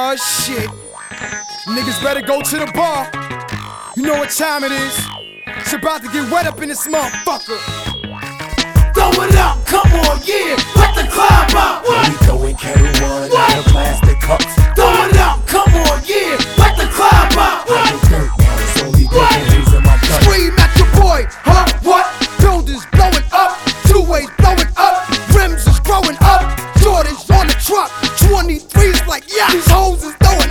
Oh shit. Niggas better go to the bar. You know what time it is. It's about to get wet up in this motherfucker. Throw it up, come on, yeah. Let the club out. We throwing Kettle One out of plastic cups. Throw it up, come on, yeah. Let the club out. It's only days in my gut. Scream at your boy, huh? What? Buildings blowing up, two ways blowing up, rims is growing up, Jordans on the truck, 23's like yeah. These hoes is throwing